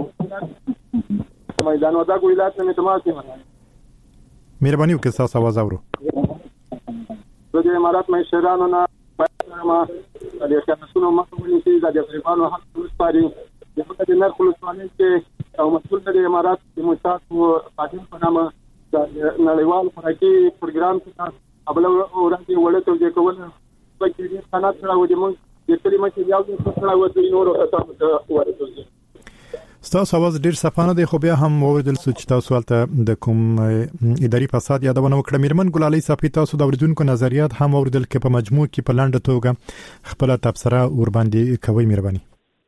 میدان وردګ ولایت نه تماس کوم. مهرباني وکړئ تاسو आवाज اورو. د امارات مشرانو نه ما د خدماتو مسؤلین چې د افغانانو حق لپاره د نرخ لسوالین چې او مسؤل د امارات د مشاهد او قادم په نامه د نړیوال خوراکي پروګرام کې قبل اورانتي ولته د کول په کې صنعت سره ودی مونږ د کلمه چې یو څه سره ودی نور تاسو ورته ستاسو आवाज ډیر صفانه دی خو بیا هم اوریدل چې تاسو ولته د کوم اداري فساد یادونه وکړه. میرمن ګلالۍ صافي تاسو د اوریدونکو نظریات هم اوریدل کې په مجموع کې په لاندې توګه خپل تبصره ور باندې کوي. مهرباني.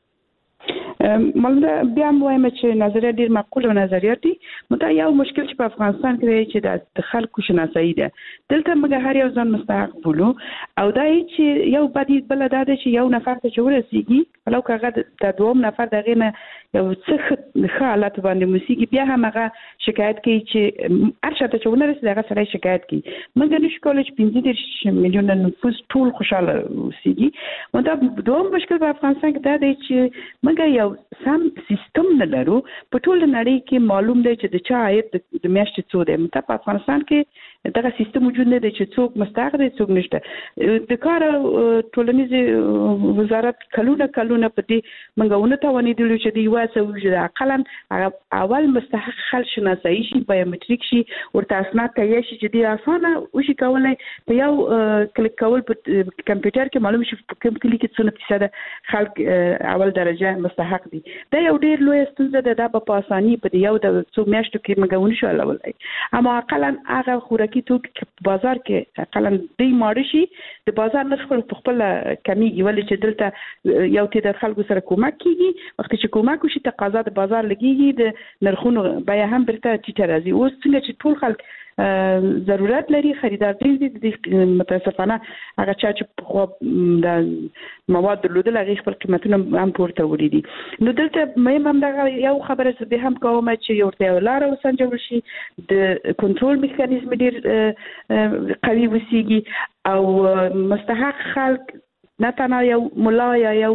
مله بیا وایم چې نظریه ډیر معقوله نظریه دي. مته یو مشکل چې په افغانستان کې دی چې د خلکو شناسایی ده. دلته موږ هر یو ځان مستحق بولو او دا چې یو بدیل بل دا چې یو نفر ته ورسیږي ولو کاغه د دوم نفر دغه نه یو څه حالت باندې موسیقي بیا هم هغه شکایت کوي چې ارشد ته ورسیږي هغه سره شکایت کوي. موږ نشو کولای چې 15 میلیون نفوس ټول خوشاله اوسېږي. مته دوم مشکل په افغانستان کې دا دی چې موږ یو سم سیستم نه لرو. په ټول نړۍ کې معلوم دی چې د چا عاید د میاشتې څو دی. مته په افغانستان کې دغه سیستم وجود نه دی چې څوک مستحق دی څوک نشته. د کار ټولنیز وزارت کلونه په دې منګونه ته ونی دی چې دی واسه وجود اقلا اول مستحق خل شناسایی شي بایومټریک شي ورته اسناد ته شي چې دی اسانه وشي کولای په یو کلیک کول په کمپیوټر کې معلوم شي په کوم کلیک کې څونه فیصد خلک اول درجه مستحق دي. دا یو ډیر لوی ستونزه ده په اساني په یو د څو میاشتو کې منګونه شو لولای. اما اقلا هغه خوراکي توکي بازار کې اقلا دی ماړ شي د بازار نرخ په خپل کمیږي ولې چې دلته یو تعداد خلکو سره کومک کیږي. وخت چې کومک وشي تقاضا د بازار لګيږي د نرخونو بیا هم برته ټیټه راځي. اوس څنګه چې ټول خلک ضرورت لري خریدار دي متاسفانه هغه چې د مواد درلودل هغه خپل قیمتونه هم پورته وړي دي. نو دلته مې هم دا یو خبره زه به هم کوم چې یو ورته لار وسنجول شي د کنټرول میکانیزم ډیر قوي وسیږي او مستحق خلک نه تنها یو مولا یا یو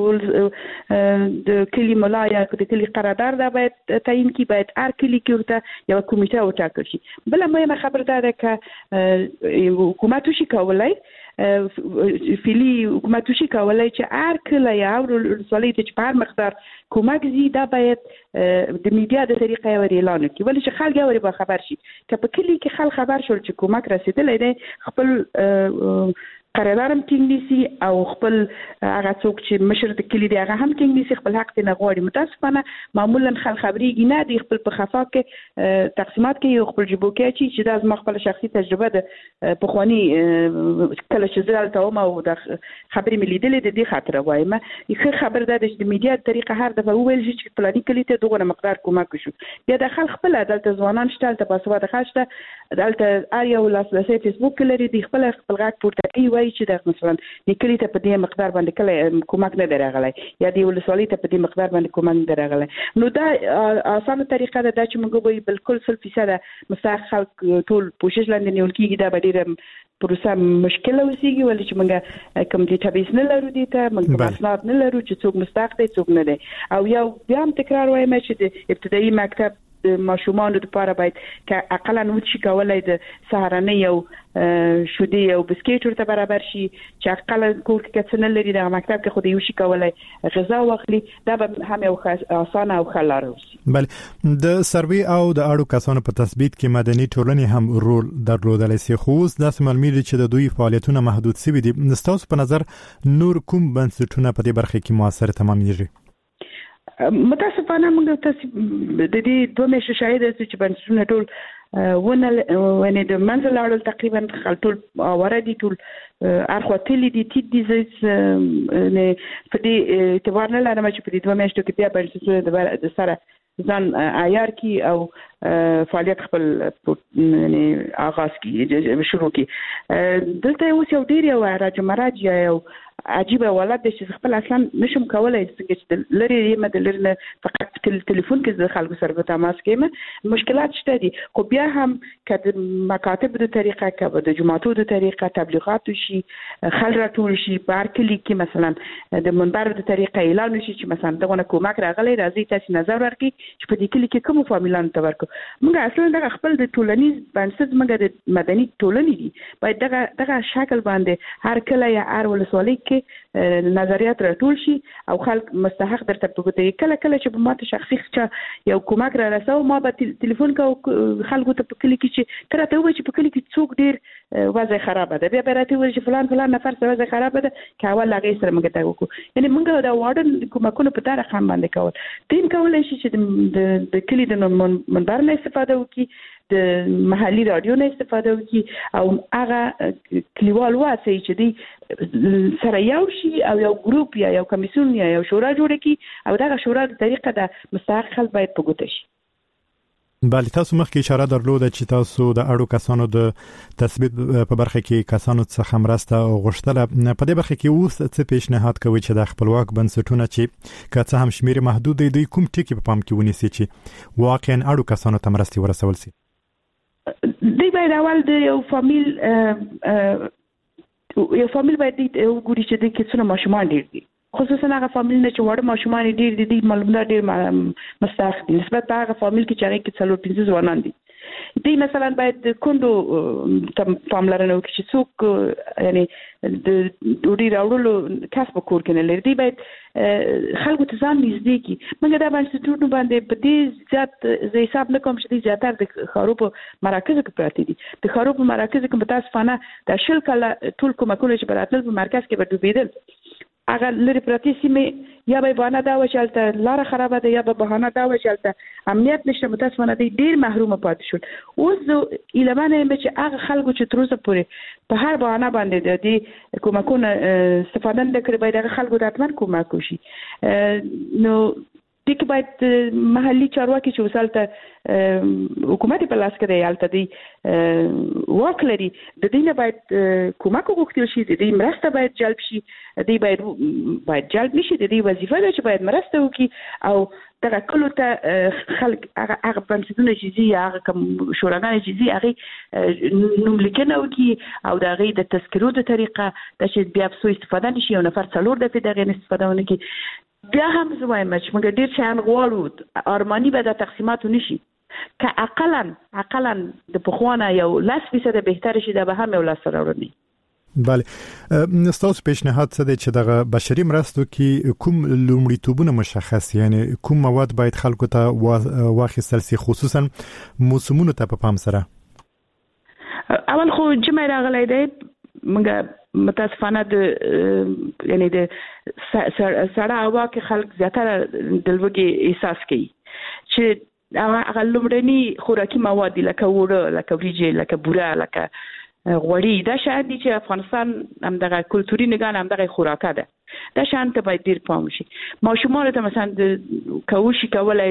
د کلی مولا یا د کلی قرارداد دا باید تعیین کی باید هر کلی کې ورته یو کمیټه وټاکل شي. بل مهمه خبره ده چې حکومت شي کولای فعلی حکومت شي کولای چې هر کله یا ولسوالۍ ته په هر مقدار کومک زی دا باید د میډیا د طریقې ور اعلان کړي ولې چې خلک یې به خبر شي. که په کلی کې خلک خبر شول چې کومک رسیدلې ده خپل قراردادم ټینګ نیسي او خپل هغه څوک چې مشر د کلی دی هغه هم ټینګ نیسي خپل حق ته نه غواړي. متاسفانه معمولا خلک خبريږي نه دی خپل په خفا کې تقسیمات کوي او خپل جبو کې چې دا زما خپل شخصي تجربه ده پخوانی کله چې زړه ته ما او د خبرې ملي دلې د دې خاطر وایم یخه خبر ده چې د میډیا طریقه هر دفعه ویل چې پلاني کلی ته دغه مقدار کومک شو بیا د خلک خپل عدالت ځوانان شته ته پاسواد خاصه دلته اړیو لاسلسي فیسبوک لري د خپل غاټ پورته کوي چې د مثلا نکلي ته په دې مقدار باندې کله کومک نه درغلی یا دی ولسوالۍ ته په دې مقدار باندې کومک نه درغلی. نو دا اسانه طریقه ده چې موږ به بالکل 100% مستحق خلک ټول کوشش لاندې نیول کیږي دا ډیره پروسه مشکله وسیږي ولې چې موږ کوم ډیټابیس نه لرو دي ته موږ اسناد نه لرو چې څوک مستحق دی څوک نه دی. او یو بیا هم تکرار وایم چې د ابتدایي مکتب د ماشومان لپاره باید ک اقلا نو چې کولای د سهارنۍ یو شودي او بسکټ ورته برابر شي چې اقلا کور کې څنګه لري د مکتب کې خو یو شي کولای غذا واخلي دا به هم یو اسانه او خلاره وي. بله د سروي او د اړو کسانو په تثبیت کې مدني ټولنې هم رول درلودلی سي خو اوس داسې معلومیږي چې د دوی فعالیتونه محدود شوي دي. ستاسو په نظر نور کوم بنسټونه په دې برخه کې موثر تمامېږي؟ متاسفانه موږ تاسو د دې دوه میاشتې شاهد یاست چې بنسټونه ټول ونه د منځل اړول تقریبا ټول وردي ټول ارخوتلی دي تید دي نه په دې اعتبار نه لرم چې په دې دوه میاشتو کې بیا بنسټونه د سره ځان عیار کی او فعالیت خپل یعنی آغاز کی شروع کی دلته اوس یو ډیر یو راجمراج یو عجیب ولادت چې خپل اصلا نشم کولای چې لري مدلرنه فقط ټلیفون کې د خلکو سره په تماس کې مشکلات شته دي خو بیا هم کله مکاتب د طریقه کبه د جماعتو د طریقه تبلیغات شي خل راټول شي پارکلی کې مثلا د منبر د طریقه اعلان شي چې مثلا دغه کومک راغلی راځي تاسو نظر ورکړي چې په دې کلی کې کوم فامیلان ته ورکو موږ اصلا د خپل د ټولنیز بنسټ موږ د مدني ټولنې دي باید دغه شکل باندې هر کله یا هر ولسوالۍ کې نظریات راټول شي او خلک مستحق درته پګوتې کله چې په ماته شخصي یو کومک را رسو ما به ټلیفون کو خلکو ته په کلی کې چې تر ته و چې په کلی کې څوک ډیر وضع خراب ده بیا راته و چې فلان نفر سره وضع خراب ده کاوه لغې سره موږ ته وکړو یعنی موږ د واردن کومکونه په تاریخ هم باندې کول تیم کولای شي چې د کلی د منبر نه استفاده وکړي د محلي رادیو نه استفاده وکړي او هغه کلیوال واسي چې دی سره یو شي او یو ګروپ یا یو کمیسیون یا یو شورا جوړ کړي او دغه شورا د طریقه د مستحق خلک باید پګوت شي. بله تاسو مخکې اشاره درلوده چې تاسو د اړو کسانو د تثبیت په برخه کې کسانو څخه مرسته غوښتله په دې برخه کې اوس څه پیشنهاد کوي چې د خپلواک بنسټونه چې که څه هم شمیر محدود دی کوم ټکي په پام کې ونیسي چې واقعا اړو کسانو ته مرستې ورسول شي؟ دی باید اول د یو فامیل باید وګوري چې د کیسونو ماشومان ډیر دي خصوصا هغه فامیل نه چې وړ ماشومان ډیر دي معلومات ډیر مستحق دي نسبت هغه فامیل کې چې هغه کې څلور پنځه ځوانان دي دی مثلا باید کوندو پاملرنه وکړي چې څوک یعنی د ډوډۍ راوړلو کسب کور کې نه لري دی باید خلکو ته ځان نږدې کړي موږ دا بنسټونه باندې په دې ذات زه حساب نه کوم چې دې زیاتره د ښارو په مراکزو کې پراته دي د ښارو په مراکزو کې متاسفانه د شل کله ټول کومکونه چې براتل په مرکز کې به ډوبېدل هغه لري پراتی سیمه یا به بهانه دا و چې البته لار خرابه ده یا به بهانه دا و چې البته امنیت نشته متاسفانه دی ډیر محروم پاتې شول اوس زه ایلمانه یم چې هغه خلکو چې تر اوسه پورې په هر بهانه باندې د کومکونه استفاده نه کړی باید هغه خلکو ته حتما کومک وشي نو دغه باید محلي چارواکي چې وسالته حکومت په لاس کې دی البته دی واکلري د دې نه باید کومک وغوښتل شي د دې مرسته باید جلب شي دی باید جلب نشي د دې وظیفه ده چې باید مرسته وکړي او دغه کلو ته خلک هغه بنسټونه چې زی هغه کوم شوراګانې چې زی هغه نوملیکنه وکړي او دغه د تذکرو د طریقه د چې بیا په استفاده نشي او نفر څلور د دغه استفاده ونه کی بیا هم زوایم چې موږ ډیر شان غواړو ارمانی به د تقسیمات نشي که اقلا د پخوانه یو 10% بهتر شي د به هم یو لاس راوړني. بله ستاسو پیشنهاد څه دی چې دغه بشري مرستو کې کوم لومړیتوبونه مشخص یعنی کوم مواد باید خلکو ته واخیستل شي خصوصا موسمونو ته په پام سره؟ اول خو جمع راغلی دی موږ متاسفانه د یعنی د سړه هوا کې خلک زیاتره د لوږې احساس کوي چې هغه لومړني خوراکي مواد لکه وړه لکه وریجې لکه بوره لکه غوړي دا شاید چې افغانستان هم دغه کلتوري نگاه هم دغه خوراکه ده دا شان ته باید ډیر پام شي ماشومان ته مثلا د کوشي کولای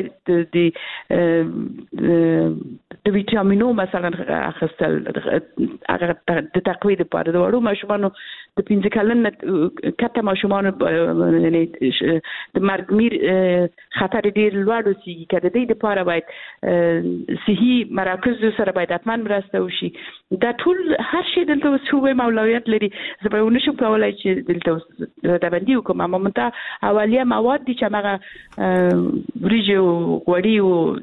د ویټامینو مثلا اخستل هغه د تقویه لپاره د وړو ماشومانو د 15 کلن کته ماشومان یعنی د مرګ میر خطر ډیر لوړ وسی کده د دې لپاره باید صحي مراکز سره باید حتما مرسته وشي دا ټول هر شي دلته وسوي مولویت لري زبېونه شو کولای چې دلته د باندې کومه مومنته اولیه مواد دي چې هغه وريجو غوړي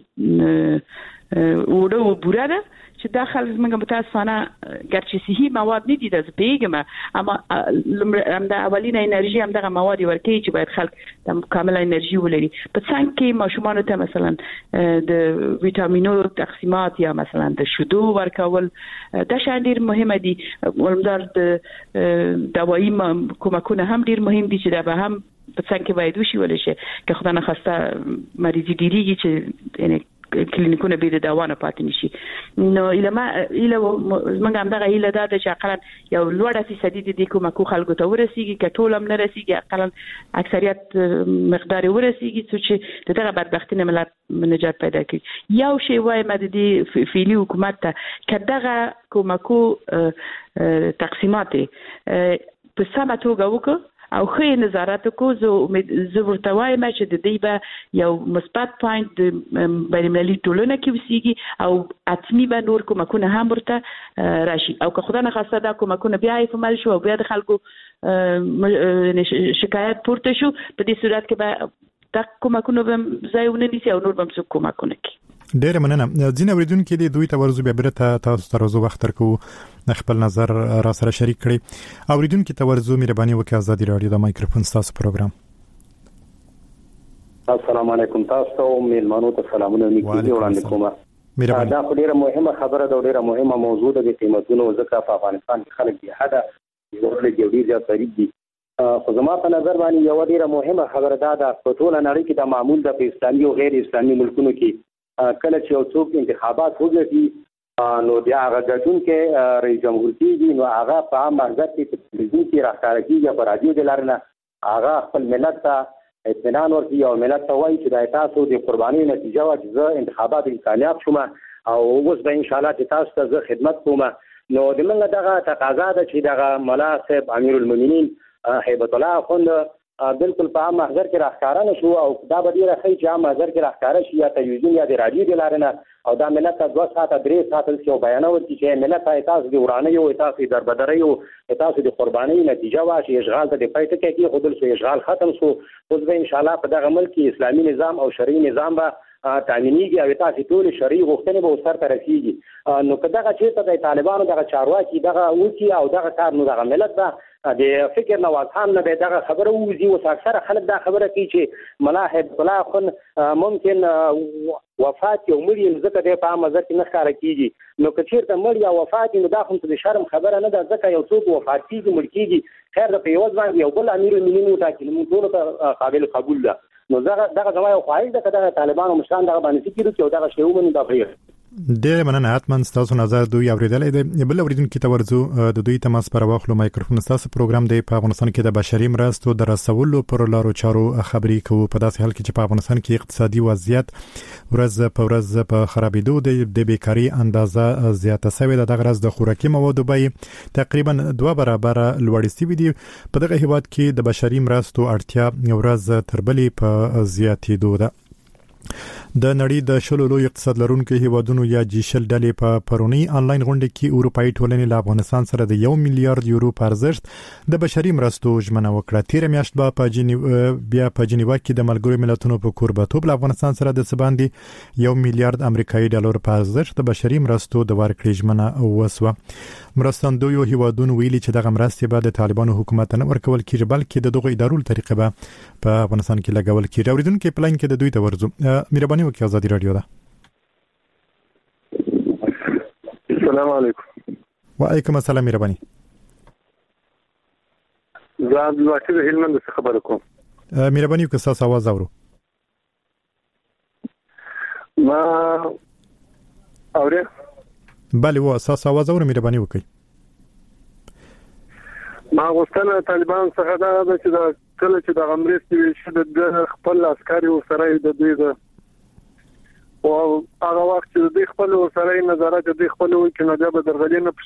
او وړو بوراده چې داخل زمونږ متاسفانه ګرچې صحي مواد نه دي د زبېګم اما د اولینه انرژي هم دغه مواد ورکوي چې باید خلک د کامله انرژي ولري په څنګه کې ماشومان ته مثلا د ویټامینو تقسیمات یا مثلا د شیدو ورکول دا شان ډیر مهمه دي ولمدار د دوايي کومکونه هم ډیر مهم دي چې دا به هم په څنګه کې باید وشي ولشي که خدای نه خواسته مریضي ډیریږي چې یعنی کلینیکونه به د دوا نه پاتې نشي نو زمونږ هم دغه ایله ده چې اقلا یو لوړه فیصدي د دې کومکو خلکو ته ورسیږي که ټول هم نه رسیږي اقلا اکثریت مقدار ورسیږي چې دغه بدبختی نه ملت نجات پیدا کړي یو شی وایم د دې فعلی حکومت ته که دغه کومکو تقسیمات په سمه توګه وکړي او خې نظارت کو زه ورته وایم چې د دې به یو مثبت پوینټ د بین‌المللي ټولنه کې وسیږي او اتمی به نور کومکونه هم ورته راشي او که خدای نه خواسته دا کومکونه بیا عمل شو او بیا د خلکو شکایت پورته شو په دې صورت کې به دا کومکونه به ځایونه دي او نور به څه کومکونه کوي ډیر مننه ځینې اوریدونکو د دوی تورزو به برته تاسو ترزو وخت ترکو خپل نظر را سره شریک کړي اوریدونکو تورزو مهرباني وکړئ آزادي رادیو د مایکروفون تاسو پروګرام السلام علیکم تاسو میلمانو ته سلامونه نیکي وړاندې کوم دا ډیره مهمه خبره ده ډیره مهمه موضوع ده د قیمتونو ځکه په افغانستان کې خلک به حدا ورلګي ډیر زیات غریب دي خو زما په نظر باندې یو ډیره مهمه خبره ده په ټول نړۍ کې د معمول د اسلامي او غیر اسلامي ملکونو کې کله چې یو څوک انتخابات وګټي نو بیا هغه ګټون کې رئیس جمهور کېږي نو هغه په عام مرګ کې په تلویزیون کې راښکاره کېږي په رادیو د لارنه هغه خپل ملت ته اطمینان ورکوي او ملت ته وایي چې دا تاسو د قربانۍ نتیجه وه چې زه انتخابات کامیاب شوم او اوس به انشاءالله چې تاسو ته زه خدمت کوم نو د موږ دغه تقاضا ده چې دغه مولا صاحب امیر المؤمنین هیبت الله اخوند بالکل په عام محضر کې راښکاره نه شو او دا به ډېره ښه چې عام محضر کې راښکاره شي یا تلویزیون یا د رادیو د لارې نه او دا ملت ته 2 ساعته 3 ساعته یو بیانه ورکړي چې ملت ته تاسو د ورانیو تاسو د دربدریو تاسو د قربانۍ نتیجه وه چې اشغال ته د پای ټکی کېښودل شو اشغال ختم شو اوس به انشاءالله په دغه ملک کې اسلامي نظام او شرعي نظام به تامینېږي او تاسو ټول شرعي غوښتنې به سرته رسیږي نو که دغه چېرته د طالبانو دغه چارواکي دغه وکړي او دغه کار نو دغه ملت به د فکر نواز خان نه دغه خبره ووځي اوس اکثره خلک دا خبره کوي چې ملا هیبت الله خان ممکن وفات یو مړي ځکه د په عام نظر کې نه ښکاره کېږي نو که چېرته مړ یا وفات نو دا خو د شرم خبره نه ده ځکه یو څوک وفات کېږي مړ کېږي خیر د په یوه ځوان یو بل امیر المؤمنین وټاکي موږ ټولو ته قابل قبول ده نو دغه زما یو خواهش ده که دغه طالبانو مشران دغه باندې فکر وکړي او دغه شی ومني دا ښه ډېر مننه حتما تاسو نظر دوی اوریدلې ده بل اوریدونکو ته ورځو د دوی تماس پر واخلو مایکروفون تاسو پروګرام دی په افغانستان کې د بشري مرستو د رسولو پر لارو چارو خبرې کوو په داسې حال کې چې په افغانستان کې اقتصادي وضعیت ورځ په ورځ په خرابېدو د بیکاری اندازه زیاته شوې ده دغه ورځ د خوراکي موادو بیې تقریبا 2 برابر لوړې شوې دي په دغه هیواد کې د بشري مرستو اړتیا ورځ تر بلې په زیاتېدو ده د نړۍ د شلو لوی اقتصاد لرونکو هیوادونو یا جیشل ډلې په پرونی انلاین غونډه کې اروپאי ټولنې له افغانستان سره د 1 میلیارډ یورو په ارزښت د بشري مرستو ژمنه وکړه. تیر میاشت په جنیوا کې د ملګرو ملتونو په کوربتوب له افغانستان سره د سباندې 1 میلیارډ امریکایي ډالر په ارزښت د بشري مرستو د ورکړې ژمنه وسوه. مرستندویو هیوادونو ویلي چې دغه مرستې به د طالبانو حکومت نه ورکول کیږي بلکې د دغه ادارو طریقې به په افغانستان کې لګول کیږي. اوریدونکو په لاین کې د دوی ته ورځو مهرباني وکړئ آزادي رادیو ده. السلام علیکم. وعلیکم السلام مهرباني. زه عبدالواحد هلمند څخه خبرې کوم. مهرباني وکړئ تاسو आवाज اورو. ما اورئ بله و اساس आवाज اورو مهرباني وکړئ. ما غوښتنه طالبان څخه دا ده چې دا کله چې د امریکا چې د خپل عسکري سره د دوی د او هغه وخت چې د خپل سره نظارت د خپل وکړي نه به درغلي نه